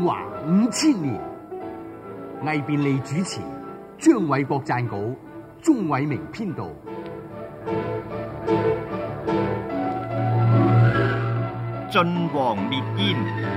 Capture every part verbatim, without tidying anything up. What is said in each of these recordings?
中華五千年，魏便利主持，張偉國撰稿，鍾偉明編導。 晉王滅燕。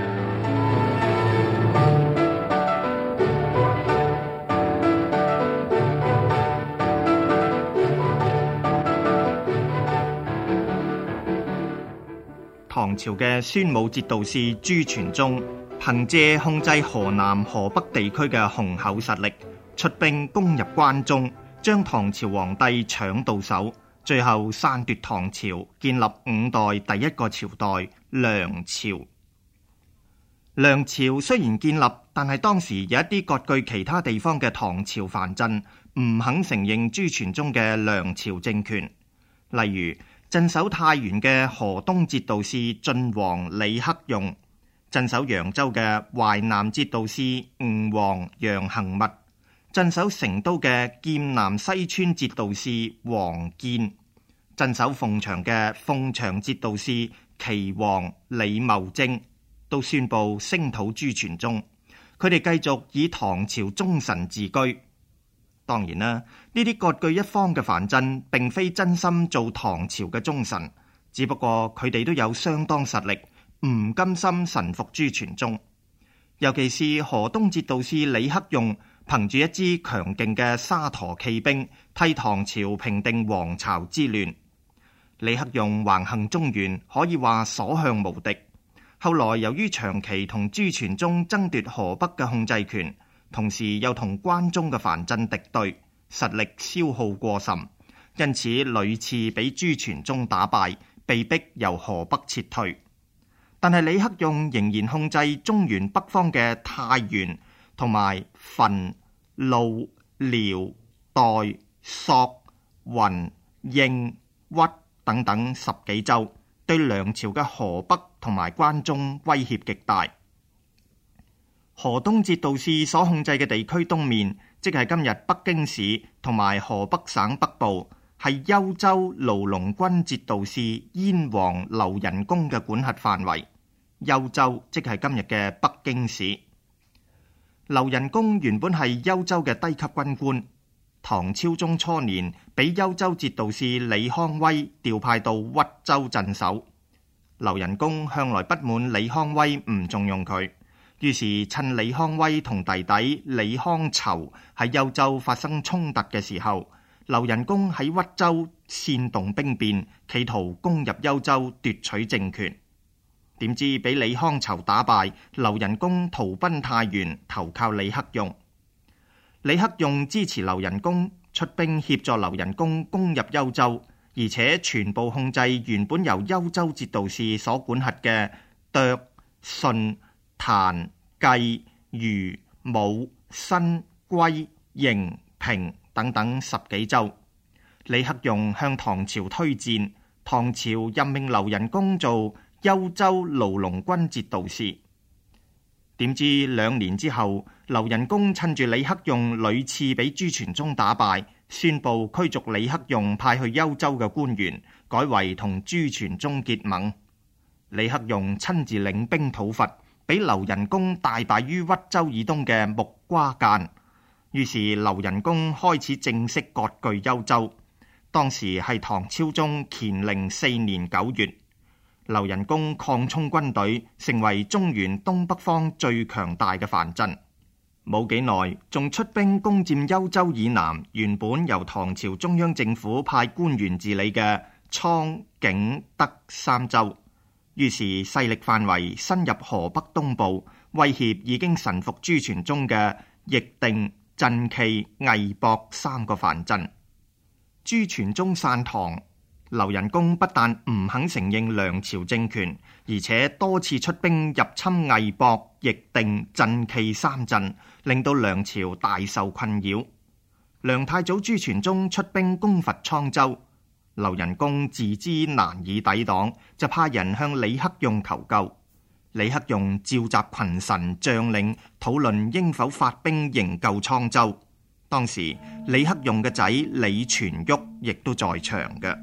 唐朝嘅宣武節度使朱全忠，憑借控制河南、河北地區嘅雄厚實力，出兵攻入關中，將唐朝皇帝搶到手，最後篡奪唐朝，建立五代第一個朝代梁朝。梁朝雖然建立，但係當時有一啲割據其他地方嘅唐朝藩鎮唔肯承認朱全忠嘅梁朝政權，例如鎮守太原嘅河東節度使晉王李克用，鎮守揚州嘅淮南節度使吳王楊行密，鎮守成都嘅劍南西川節度使王建，鎮守鳳翔嘅鳳翔節度使岐王李茂貞，都宣布聲討朱全忠。佢哋繼續以唐朝忠臣自居。當然啦，呢啲割據一方嘅藩鎮並非真心做唐朝嘅忠臣，只不過佢哋都有相當實力，唔甘心臣服朱全忠。尤其是河東節度使李克用，憑住一支強勁嘅沙陀騎兵，替唐朝平定黃巢之亂。李克用橫行中原，可以話所向無敵。後來由於長期同朱全忠爭奪河北嘅控制權，同時又同關中嘅藩鎮敵對，實力消耗過甚，因此屢次俾朱全忠打敗，被逼由河北撤退。但係李克用仍然控制中原北方嘅太原同埋汾、魯、遼、代、朔、雲、應、鬱等等十幾州，對梁朝嘅河北同埋關中威脅極大。河東節度使所控制嘅地區東面，即係今日北京市同埋河北省北部，係幽州盧龍軍節度使燕王劉仁恭嘅管轄範圍。幽州即係今日嘅北京市。劉仁恭原本係幽州嘅低級軍官，唐昭宗初年俾幽州節度使李康威調派到鬱州鎮守。劉仁恭向來不滿李康威唔重用佢，於是趁李康威同弟弟李康籌喺幽州發生衝突嘅時候，劉仁恭喺鬱州煽動兵變，企圖攻入幽州奪取政權。點知俾李康籌打敗，劉仁恭逃奔太原，投靠李克用。李克用支持劉仁恭，出兵協助劉仁恭攻入幽州，而且全部控制原本由幽州節度使所管轄嘅涿、順、郯、薊、豫、武、新、歸、營、平等等十幾州。李克用向唐朝推薦，唐朝任命劉仁恭做幽州盧龍軍節度使。點知兩年之後，劉仁恭趁住李克用屢次俾朱全忠打敗，宣布驅逐李克用派去幽州嘅官員，改為同朱全忠結盟。李克用親自領兵討伐，俾劉仁恭大敗於鬱州以東嘅木瓜澗。於是劉仁恭開始正式割據幽州。當時係唐昭宗乾寧四年九月，劉仁恭擴充軍隊，成為中原東北方最強大嘅藩鎮。冇幾耐，仲出兵攻佔幽州以南原本由唐朝中央政府派官員治理嘅蒼、景、德三州。於是勢力範圍深入河北東部，威脅已經臣服朱全忠嘅易定、鎮耆、魏博三個藩鎮。朱全忠篡唐，劉仁恭不但唔肯承認梁朝政權，而且多次出兵入侵魏博、易定、鎮耆三鎮，令到梁朝大受困擾。梁太祖朱全忠出兵攻伐滄州，劉仁恭自知難以抵擋，就派人向李克用求救。李克用召集群臣將領討論應否發兵營救滄州。當時李克用嘅仔李全煜亦都在場嘅。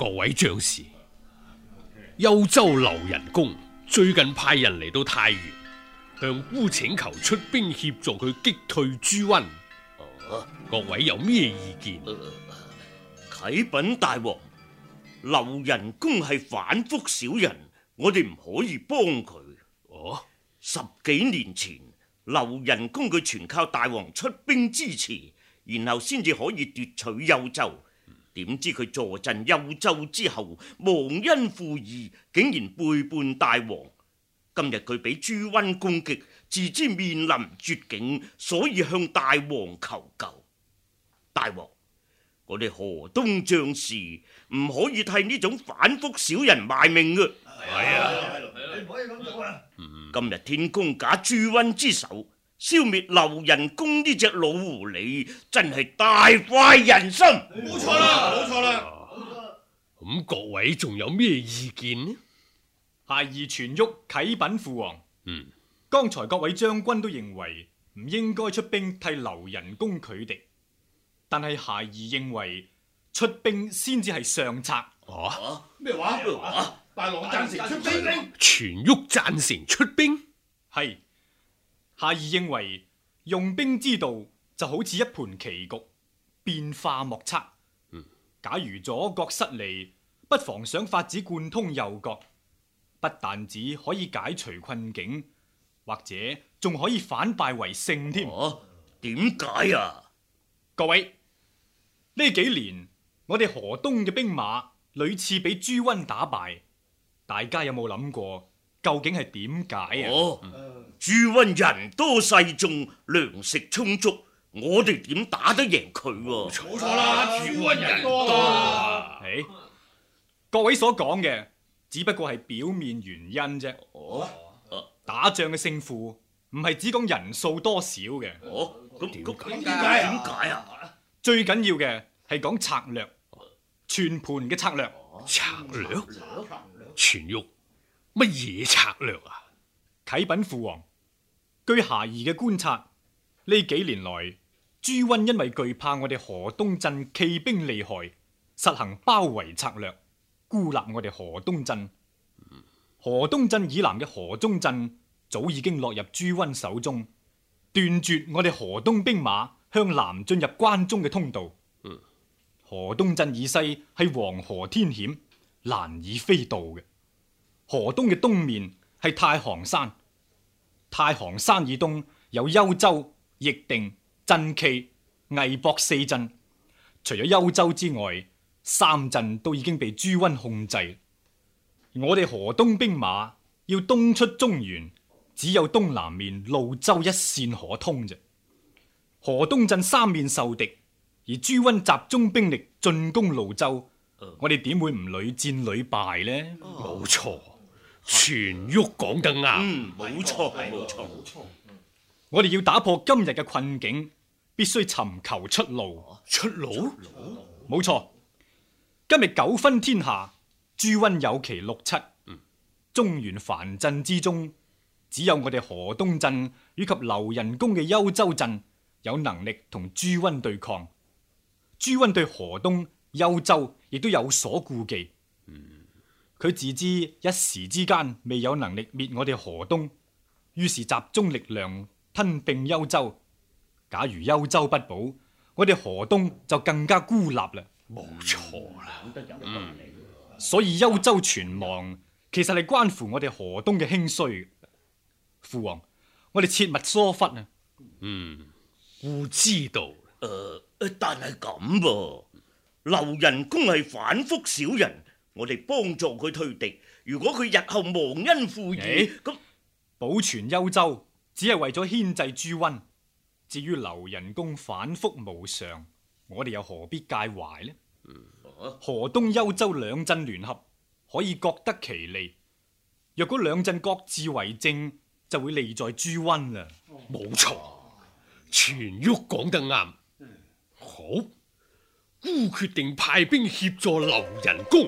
各位將士，幽州劉仁恭最近派人嚟到太原，向孤請求出兵協助佢擊退朱溫。 哦， 各位有咩意見？ 呃、啟稟大王，劉仁恭係反覆小人，我哋唔可以幫佢。 哦， 十幾年前，劉仁恭佢全靠大王出兵支持，然後先至可以奪取幽州。點知佢坐鎮幽州之後，忘恩負義，竟然背叛大王。今日佢俾朱溫攻擊，自知面臨絕境，所以向大王求救。大王，我哋河東將士唔可以替呢種反覆小人賣命嘅。 係啊， 你唔可以咁做啊！ 今日天公假朱溫之手，消滅劉仁恭呢隻老狐狸，真係大快人心。 冇錯啦，冇錯啦。 咁各位仲有咩意見呢？ 孩兒傳諭啟稟父王。 嗯， 剛才各位將軍都認為唔應該出兵替劉仁恭拒敵，但係孩兒認為出兵先至係上策。 哦， 咩話？咩話？大郎贊成出兵。 傳諭贊成出兵。 係，孩兒認為用兵之道就好似一盤棋局，變化莫測。 嗯， 假如左角失利，不妨想法子貫通右角，不但只可以解除困境，或者仲可以反敗為勝添。 哦，點解啊？ 各位，呢幾年我哋河東嘅兵馬屢次俾朱溫打敗，大家有冇諗過究竟係點解啊？ 哦，朱溫人多勢眾，糧食充足，我哋點打得贏佢？ 冇錯啦，朱溫人多啊！ 誒，各位所講嘅只不過係表面原因啫。 哦， 打仗嘅勝負唔係只講人數多少嘅。 哦，咁點咁解點解點解啊？ 最緊要嘅係講策略，全盤嘅策略。 策略？傳諭乜嘢策略啊？ 啟稟父王，據孩兒嘅觀察，呢幾年來朱溫因為懼怕我哋河東鎮騎兵厲害，實行包圍策略，孤立我哋河東鎮。河東鎮以南嘅河中鎮早已經落入朱溫手中，斷絕我哋河東兵馬向南進入關中嘅通道。 嗯， 河東鎮以西係黃河天險，難以飛渡嘅。河東嘅東面係太行山，太行山以東有幽州、翼定、鎮耆、魏博四鎮。除咗幽州之外，三鎮都已經被朱溫控制。我哋河東兵馬要東出中原，只有東南面廬州一線可通啫。河東鎮三面受敵，而朱溫集中兵力進攻廬州，我哋點會唔屢戰屢敗呢？ 冇錯，傳諭講得啱。 嗯，冇錯，冇錯，冇錯。 我哋要打破今日嘅困境，必須尋求出路。 出路？ 冇錯，今日九分天下，朱溫有其六七。中原藩鎮之中，只有我哋河東鎮以及劉仁恭嘅幽州鎮有能力同朱溫對抗。朱溫對河東、幽州亦都有所顧忌。佢自知一時之間未有能力滅我哋河東，於是集中力量吞併幽州。假如幽州不保，我哋河東就更加孤立啦。 冇錯啦。 嗯，所以幽州存亡，其實係關乎我哋河東嘅興衰。父王，我哋切勿疏忽啊！ 嗯，故知道。 誒、呃，但係咁噃，劉仁恭係反覆小人，我哋幫助佢退敵。如果佢日後忘恩負義，咁、欸、 保存幽州只係為咗牽制朱溫。至於劉仁恭反覆無常，我哋又何必介懷呢？河東、幽州兩鎮聯合，可以各得其利。若果兩鎮各自為政，就會利在朱溫啦。 冇錯，傳諭講得啱。好，孤決定派兵協助劉仁恭。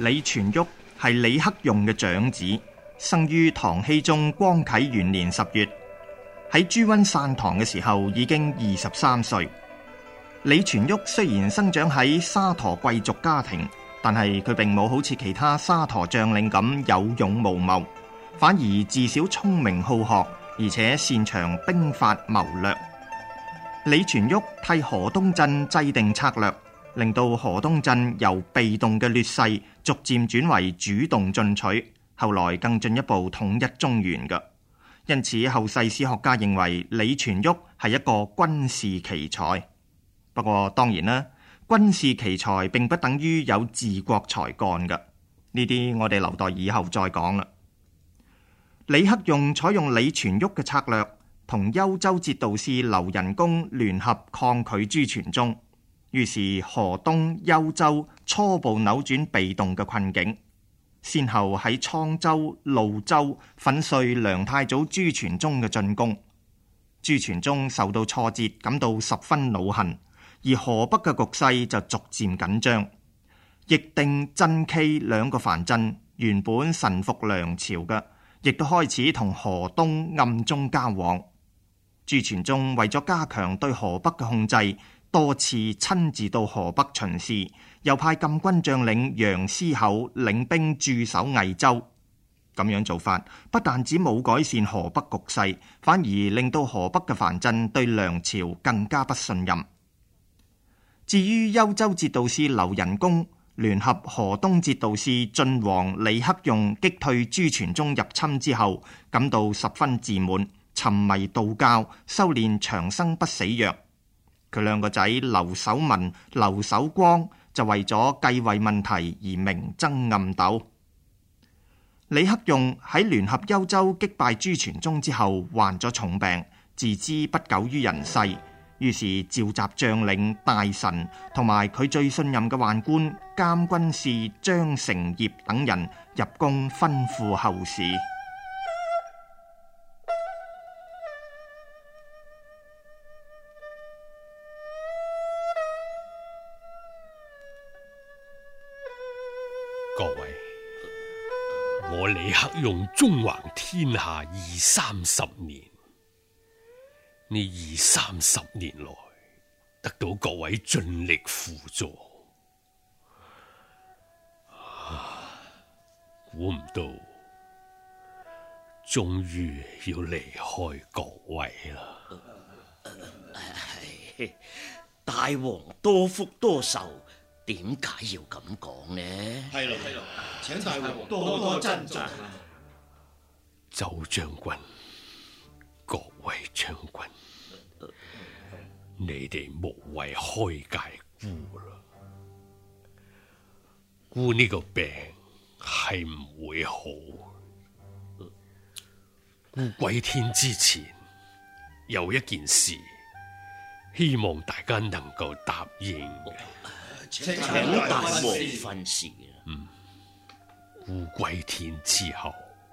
李全煜係李克用嘅長子，生於唐僖宗光啟元年十月。喺朱溫散唐嘅時候已經二十三歲。李全煜雖然生長喺沙陀貴族家庭，但係佢並冇好似其他沙陀將領咁有勇無謀，反而自小聰明好學，而且擅長兵法謀略。李全煜替河東鎮制定策略，令到河東鎮由被動嘅劣勢逐漸轉為主動進取，後來更進一步統一中原嘅。因此後世史學家認為李全煜係一個軍事奇才。不過當然啦，軍事奇才並不等於有治國才幹嘅，呢啲我哋留待以後再講啦。李克用採用李全煜嘅策略，同幽州節度使劉仁恭聯合抗拒朱全忠，於是河東、幽州初步扭轉被動嘅困境。先後喺滄州、廬州粉碎梁太祖朱全忠嘅進攻，朱全忠受到挫折，感到十分惱恨，而河北嘅局勢就逐漸緊張。易定、真溪兩個藩鎮原本臣服梁朝嘅，亦都開始同河東暗中交往。朱全忠為咗加強對河北嘅控制，多次親自到河北巡視，又派禁軍將領楊思厚領兵駐守魏州。咁樣做法不但止冇改善河北局勢，反而令到河北嘅藩鎮對梁朝更加不信任。至於幽州節度使劉仁恭聯合河東節度使晉王李克用擊退朱全忠入侵之後，感到十分自滿，沉迷道教，修煉長生不死藥。佢兩個仔劉守文、劉守光就為咗繼位問題而明爭暗鬥。李克用喺聯合幽州擊敗朱全忠之後患咗重病，自知不久於人世，於是召集將領、大臣同埋佢最信任嘅宦官監軍事張承業等人入宮吩咐後事。 各位，我李克用縱橫天下二三十年，呢二三十年來得到各位盡力輔助，估唔到終於要離開各位啦。 大王多福多壽，點解要咁講呢？ 係咯係咯，請大王多多珍重。 周將軍，各位將軍，你哋無謂開解孤啦。孤呢個病係唔會好。孤歸天之前，有一件事，希望大家能夠答應嘅。 請大王訓示。 嗯，孤歸天之後，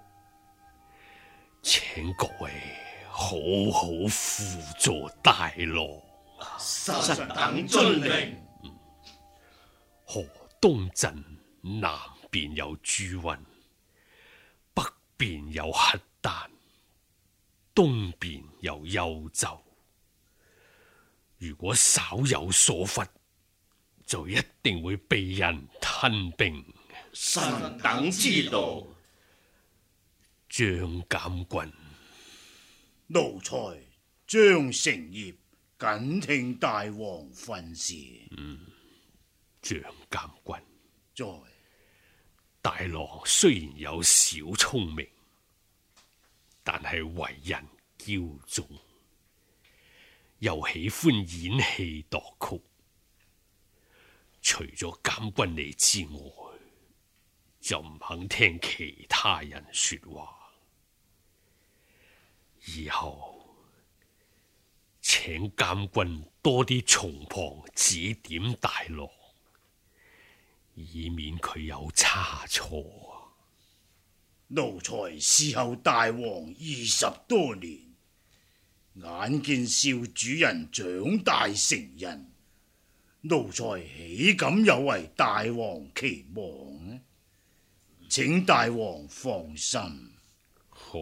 請各位好好輔助大羅。 臣等遵令。 嗯，河東鎮南邊有朱溫，北邊有契丹，東邊有幽州。如果稍有疏忽，就一定會被人吞併。 臣等知道。 張監軍， 奴才張承業謹聽大王訓示。 嗯，張監軍， 在大郎雖然有小聰明，但係為人驕縱，又喜歡演戲度曲。除咗監軍你之外，就唔肯聽其他人說話。以後請監軍多啲從旁指點大郎，以免佢有差錯。 奴才侍候大王二十多年，眼見少主人長大成人，奴才豈敢有違大王期望呢？ 請大王放心。 好，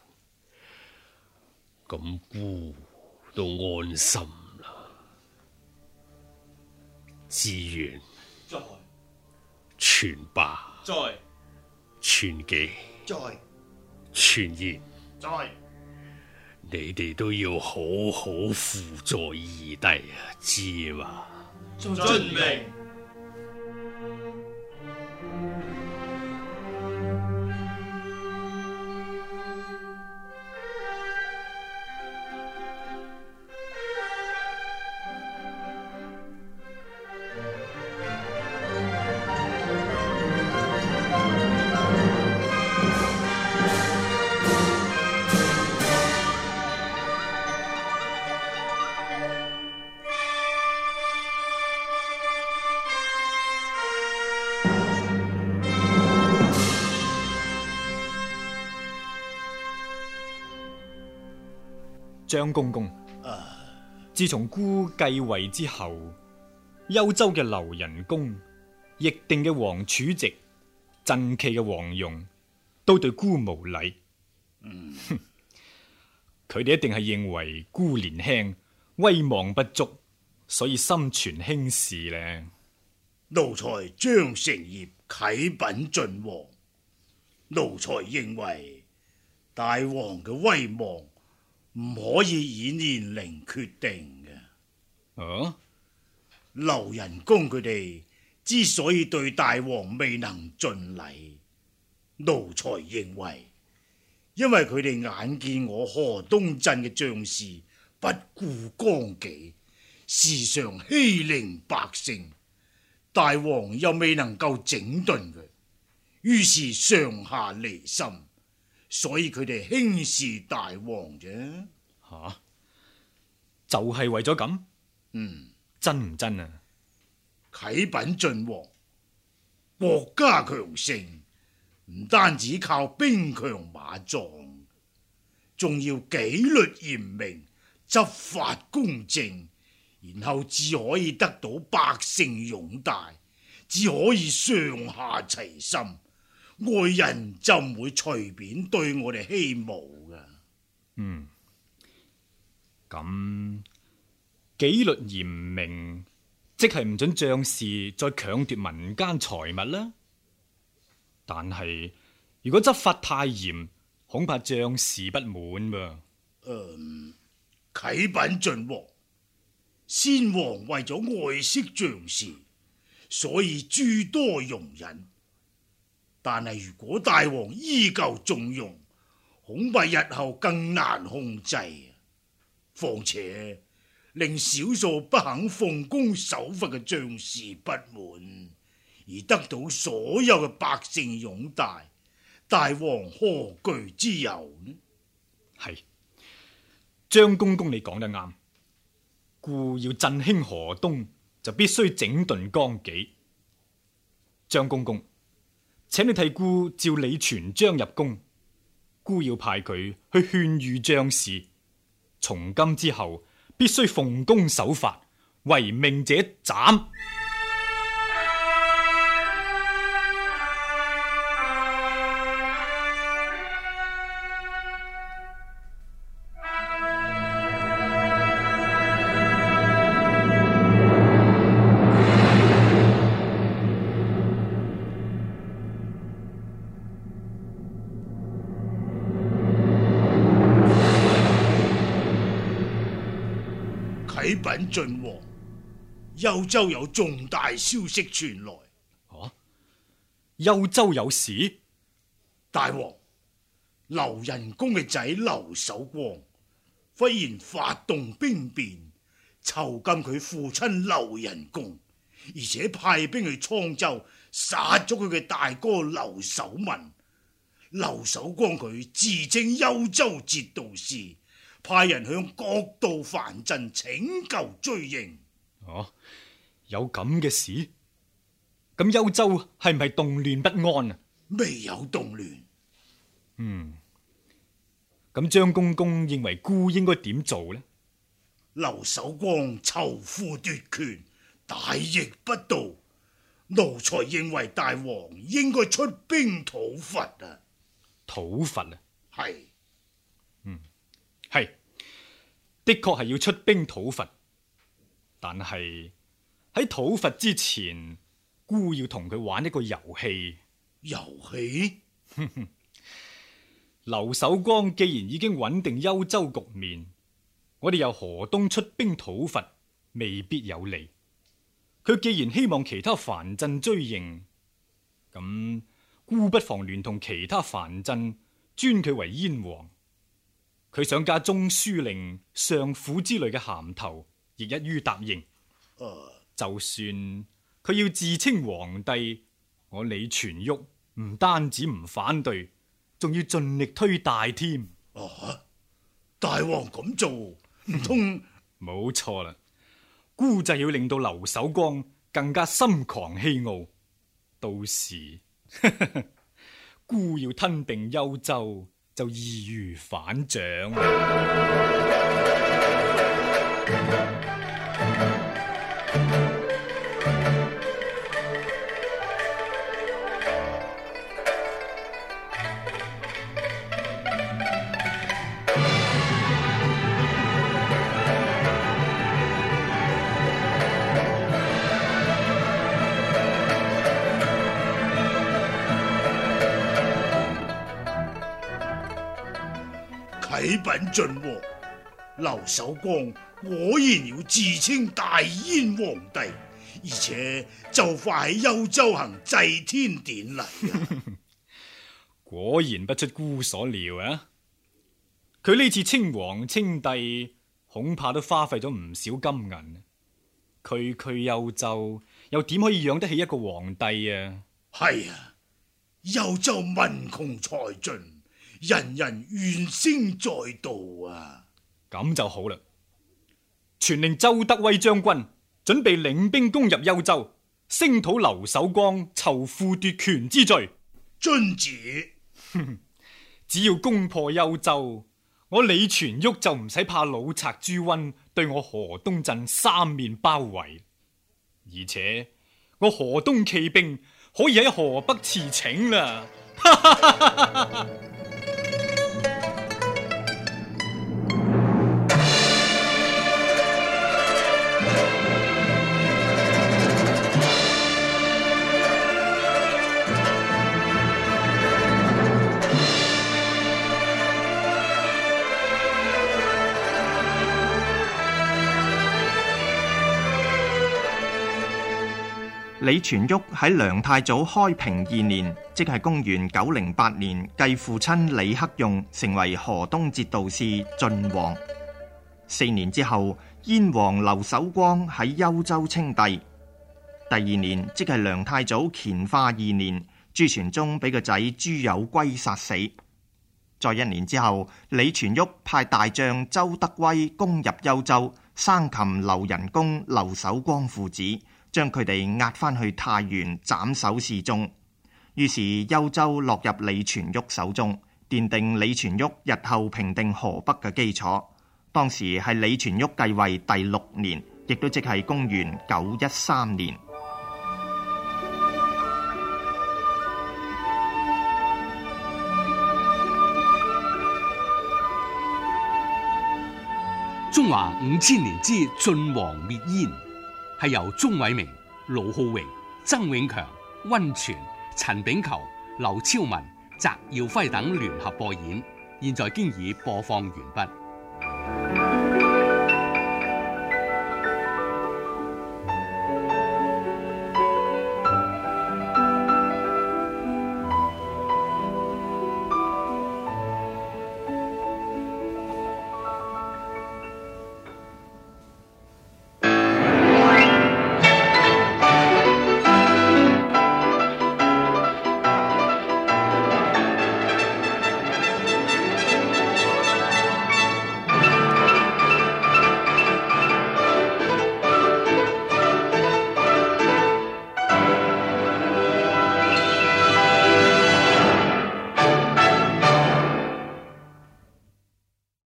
咁孤都安心啦。志遠， 在全霸， 在全記， 在全賢， 在， 你哋都要好好輔助二弟啊，知嘛？ 遵命。 張公公，自從孤繼位之後，幽州嘅劉仁恭、易定嘅黃儲值、鎮企嘅黃蓉，都對孤無禮。嗯，佢哋一定係認為孤年輕、威望不足，所以心存輕視呢。 奴才張成業啟稟晉王，奴才認為大王嘅威望唔可以以年齡決定嘅。 啊， 劉仁恭佢哋之所以對大王未能盡禮，奴才認為，因為佢哋眼見我河東鎮嘅將士不顧綱紀，時常欺凌百姓，大王又未能夠整頓佢，於是上下離心。所以佢哋輕視大王啫。 吓、啊，就係、是、為咗咁？ 嗯， 真唔真啊？ 啟稟晉王，國家強盛唔單止靠兵強馬壯，仲要紀律嚴明、執法公正，然後至可以得到百姓擁戴，只可以上下齊心。外人就唔會隨便對我哋欺侮噶。 嗯，咁紀律嚴明，即係唔准將士再強奪民間財物啦。但係如果執法太嚴，恐怕將士不滿噃。 嗯，啟稟晉王，先王為咗愛惜將士，所以諸多容忍。但係如果大王依舊縱容，恐怕日後更難控制。況且令少數不肯奉公守法嘅將士不滿，而得到所有嘅百姓擁戴，大王何懼之有呢？ 係，張公公你講得啱，故要振興河東，就必須整頓綱紀。張公公，請你替孤召李全章入宮，孤要派佢去勸喻將士，從今之後必須奉公守法，違命者斬。 啟稟晉王，幽州有重大消息傳來。 啊，幽州有事？ 大王，劉仁恭嘅仔劉守光忽然發動兵變，囚禁佢父親劉仁恭，而且派兵去滄州殺咗佢嘅大哥劉守文。劉守光佢自稱幽州節度使，派人向各道藩鎮請求追認。 哦，有咁嘅事？咁幽州係唔係動亂不安啊？ 未有動亂。 嗯，咁張公公認為孤應該點做呢？ 劉守光仇富奪權，大逆不道， 奴才認為大王應該出兵討伐啊！ 討伐啊？ 係， 嗯，係，的確係要出兵討伐，但係喺討伐之前，孤要同佢玩一個遊戲。 遊戲？ 劉守光既然已經穩定幽州局面，我哋由河東出兵討伐，未必有利。佢既然希望其他藩鎮追認，咁孤不妨聯同其他藩鎮尊佢為燕王。佢想加中書令、相府之類嘅銜頭，亦一於答應。 啊、 就算佢要自稱皇帝，我李全旭唔單止唔反對，仲要盡力推大添。 啊！大王咁做，唔通？ 冇錯啦。孤就要令到劉守光更加心狂氣傲，到時孤要吞併幽州就易如反掌。 啟稟晉王，劉守光果然要自稱大燕皇帝，而且就快喺幽州行祭天典禮。 果然不出孤所料啊！佢呢次稱王稱帝，恐怕都花費咗唔少金銀。區區幽州又點可以養得起一個皇帝啊？ 係啊，幽州民窮財盡，人人怨聲載道啊！ 咁就好啦，傳令周德威將軍準備領兵攻入幽州，聲討劉守光囚父奪權之罪。 遵旨。 只要攻破幽州，我李全旭就唔使怕老賊朱溫對我河東鎮三面包圍，而且我河東騎兵可以喺河北馳騁啦。 李全旭喺梁太祖開平二年，即係公元九零八年，繼父親李克用成為河東節度使晉王。四年之後，燕王劉守光喺幽州稱帝。第二年，即係梁太祖乾化二年，朱全忠俾個仔朱友珪殺死。再一年之後，李全旭派大將周德威攻入幽州，生擒劉仁恭、劉守光父子，將佢哋押返去太原斬首示眾，於是幽州落入李全旭手中，奠定李全旭日後平定河北嘅基礎。當時係李全旭繼位第六年，亦都即係公元九一三年。 中華五千年之晉王滅燕，係由鍾偉明、盧浩榮、曾永強、溫泉、陳炳球、劉超文、翟耀輝等聯合播演，現在經已播放完畢。